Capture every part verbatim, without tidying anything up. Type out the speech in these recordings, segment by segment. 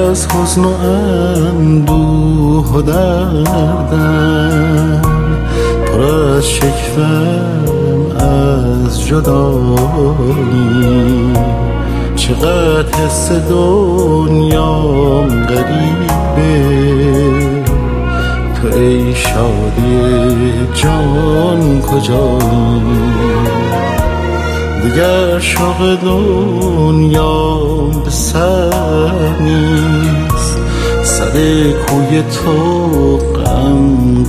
از حزن و اندوه و دردم، پر از شکوهم از جدایی. چقدر حس دنیام غریبه، تو ای شادی جان کجایی؟ دیگر شوق دنیام به سر نیست، سر کوی تو غم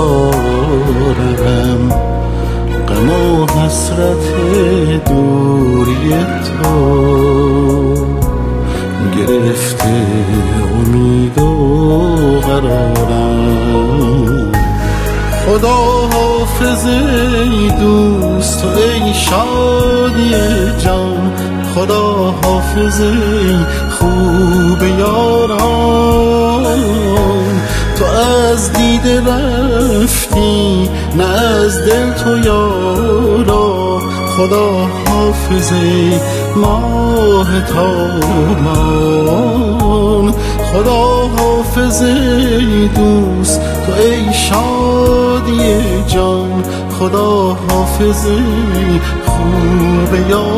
گسارم. غم و حسرت دوری تو گرفته امید و قرارم. خدا حافظ ای دوست و ای شادی جان، خدا حافظ ای خوب یاران. تو از دیده رفتی نه از دل تو یارا، خدا حافظ ای ماه تابان. خدا حافظ ای دوست تو ای شادی جان، خدا حافظ ای خوب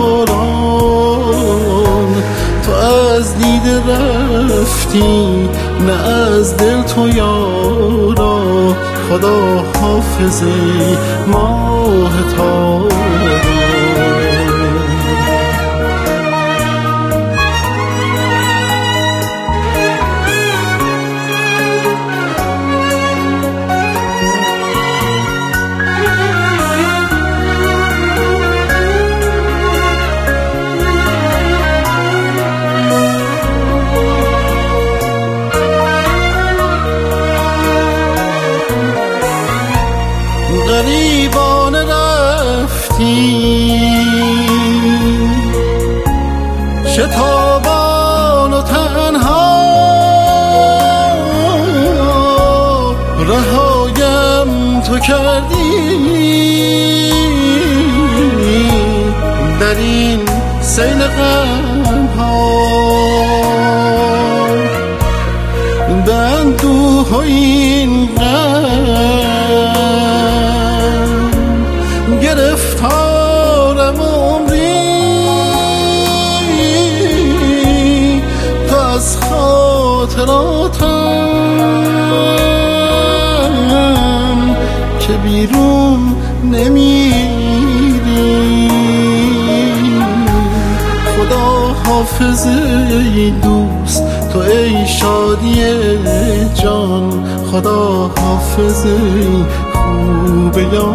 یاران. تو از دیده رفتی نه از دل تو یارا، خدا حافظ ای ماه تابان. غریبانه رفتی شتابان و تنها، رهایم تو کردی در این سیل غم ها. به اندوه و این غم گرفتارم عمری، تو از خاطراتم که بیرون نمیری. خدا حافظ ای دوست تو ای شادی جان، خدا حافظ ای خوب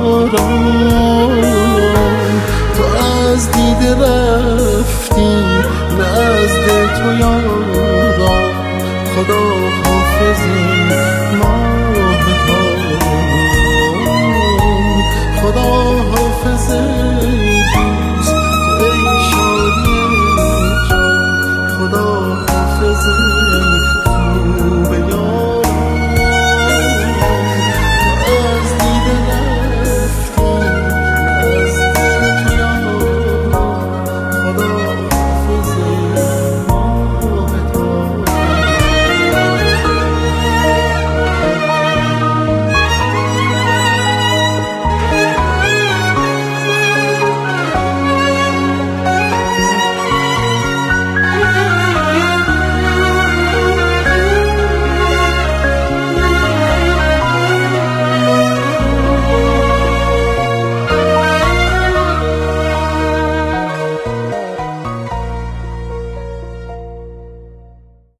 یاران. تو از دیده رفتی نه از دل تو یاران، خدا حافظ